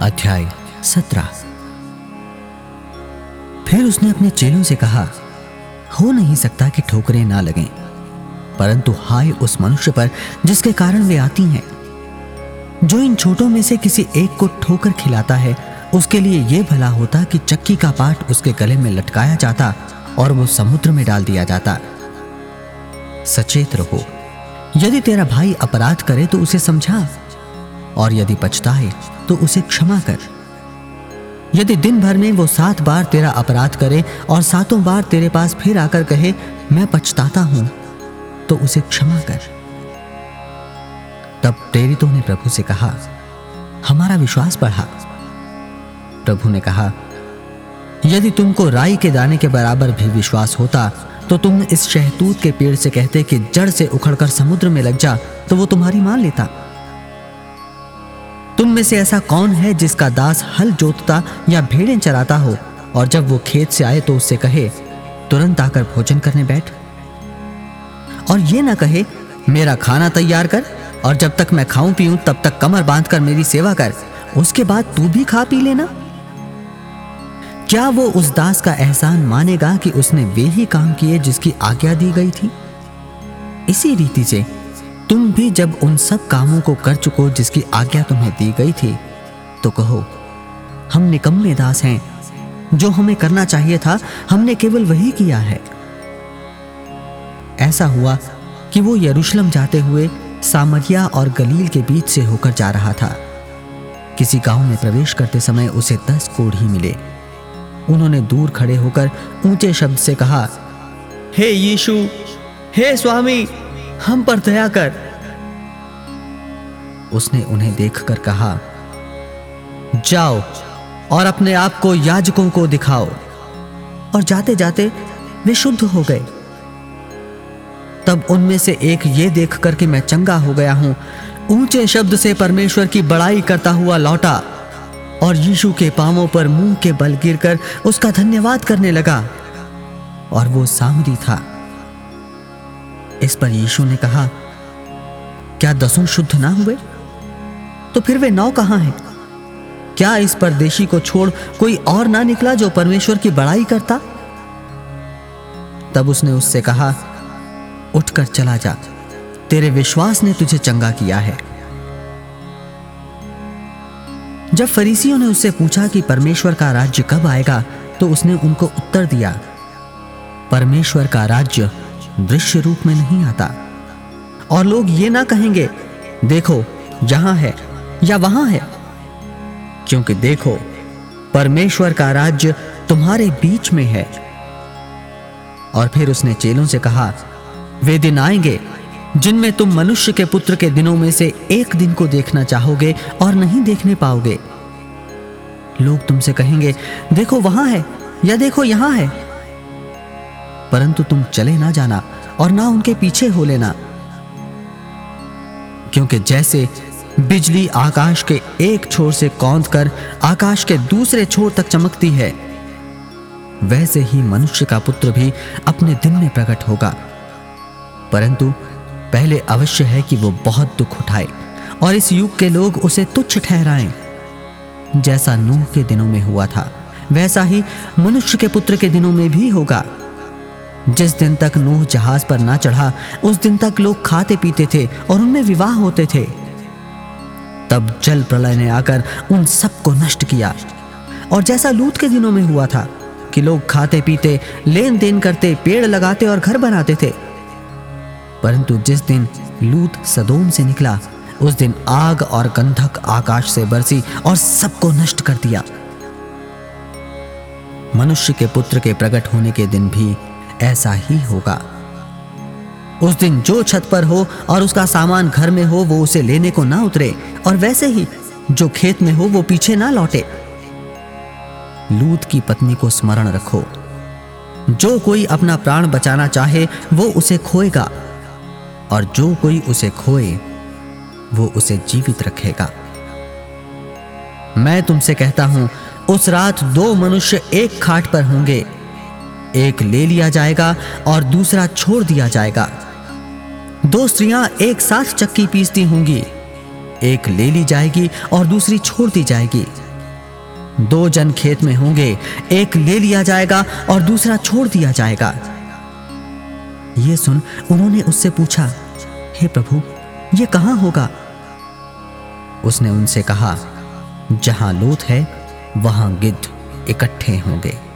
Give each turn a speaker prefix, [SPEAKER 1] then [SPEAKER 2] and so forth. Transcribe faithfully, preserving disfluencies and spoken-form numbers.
[SPEAKER 1] अध्याय सत्रह। फिर उसने अपने चेलों से कहा, हो नहीं सकता कि ठोकरें ना लगें, परंतु हाय उस मनुष्य पर जिसके कारण वे आती हैं। जो इन छोटों में से किसी एक को ठोकर खिलाता है, उसके लिए यह भला होता कि चक्की का पाट उसके गले में लटकाया जाता और वो समुद्र में डाल दिया जाता। सचेत रहो, यदि तेरा भाई अपराध करे तो उसे समझा, और यदि पछताए तो उसे क्षमा कर। यदि दिन भर में वो सात बार तेरा अपराध करे और सातों बार तेरे पास फिर आकर कहे मैं पछताता हूं, तो उसे क्षमा कर। तब प्रेरितों ने प्रभु से कहा, हमारा विश्वास बढ़ा। प्रभु ने कहा, यदि तुमको राई के दाने के बराबर भी विश्वास होता तो तुम इस शहतूत के पेड़ से कहते कि जड़ से उखड़कर समुद्र में लग जा, तो वो तुम्हारी मान लेता। तुम में से ऐसा कौन है जिसका दास हल जोतता या भेड़ें चराता हो, और जब वो खेत से आए तो उससे कहे तुरंत आकर भोजन करने बैठ, और ये ना कहे मेरा खाना तैयार कर, और जब तक मैं खाऊं पीऊं तब तक कमर बांधकर मेरी सेवा कर, उसके बाद तू भी खा पी लेना। क्या वो उस दास का एहसान मानेगा कि उसने वे ही काम किए जिसकी आज्ञा दी गई थी? इसी रीति से तुम भी जब उन सब कामों को कर चुको जिसकी आज्ञा तुम्हें दी गई थी, तो कहो हम निकम्मे दास हैं, जो हमें करना चाहिए था हमने केवल वही किया है। ऐसा हुआ कि वो यरूशलेम जाते हुए सामरिया और गलील के बीच से होकर जा रहा था। किसी गांव में प्रवेश करते समय उसे दस कोढ़ी मिले। उन्होंने दूर खड़े होकर ऊंचे शब्द से कहा, हे यीशु, हे स्वामी, हम पर दया कर। उसने उन्हें देखकर कहा, जाओ और अपने आप को याजकों को दिखाओ। और जाते जाते वे शुद्ध हो गए। तब उनमें से एक ये देखकर कि मैं चंगा हो गया हूं, ऊंचे शब्द से परमेश्वर की बड़ाई करता हुआ लौटा और यीशु के पांवों पर मुंह के बल गिरकर उसका धन्यवाद करने लगा, और वो सामरी था। इस पर यीशु ने कहा, क्या दसों शुद्ध ना हुए? तो फिर वे नौ कहां हैं? क्या इस परदेशी को छोड़ कोई और ना निकला जो परमेश्वर की बड़ाई करता? तब उसने उससे कहा, उठकर चला जा, तेरे विश्वास ने तुझे चंगा किया है। जब फरीसियों ने उससे पूछा कि परमेश्वर का राज्य कब आएगा, तो उसने उनको उत्तर दिया, परमेश्वर का राज्य दृश्य रूप में नहीं आता, और लोग ये ना कहेंगे देखो यहां है या वहां है, क्योंकि देखो परमेश्वर का राज्य तुम्हारे बीच में है। और फिर उसने चेलों से कहा, वे दिन आएंगे जिनमें तुम मनुष्य के पुत्र के दिनों में से एक दिन को देखना चाहोगे और नहीं देखने पाओगे। लोग तुमसे कहेंगे देखो वहां है या देखो यहां है, परंतु तुम चले ना जाना और ना उनके पीछे हो लेना। क्योंकि जैसे बिजली आकाश के एक छोर से कौंध कर आकाश के दूसरे छोर तक चमकती है, वैसे ही मनुष्य का पुत्र भी अपने दिन में प्रकट होगा। परंतु पहले अवश्य है कि वो बहुत दुख उठाए और इस युग के लोग उसे तुच्छ ठहराएं। जैसा नूह के दिनों में हुआ था, वैसा ही मनुष्य के पुत्र के दिनों में भी होगा। जिस दिन तक नूह जहाज पर ना चढ़ा, उस दिन तक लोग खाते पीते थे और उनमें विवाह होते थे। तब जल प्रलय ने आकर उन सबको नष्ट किया। और जैसा लूत के दिनों में हुआ था कि लोग खाते पीते, लेन देन करते, पेड़ लगाते और घर बनाते थे, परंतु जिस दिन लूत सदोम से निकला, उस दिन आग और गंधक आकाश से बरसी और सबको नष्ट कर दिया। मनुष्य के पुत्र के प्रकट होने के दिन भी ऐसा ही होगा। उस दिन जो छत पर हो और उसका सामान घर में हो, वो उसे लेने को ना उतरे, और वैसे ही जो खेत में हो वो पीछे ना लौटे। लूत की पत्नी को स्मरण रखो, जो कोई अपना प्राण बचाना चाहे वो उसे खोएगा, और जो कोई उसे खोए वो उसे जीवित रखेगा। मैं तुमसे कहता हूं, उस रात दो मनुष्य एक खाट पर होंगे, एक ले लिया जाएगा और दूसरा छोड़ दिया जाएगा। दो स्त्रियां एक साथ चक्की पीसती होंगी, एक ले ली जाएगी और दूसरी छोड़ दी जाएगी। दो जन खेत में होंगे, एक ले लिया जाएगा और दूसरा छोड़ दिया जाएगा। ये सुन उन्होंने उससे पूछा, हे प्रभु, ये कहां होगा? उसने उनसे कहा, जहां लोथ है वहां गिद्ध इकट्ठे होंगे।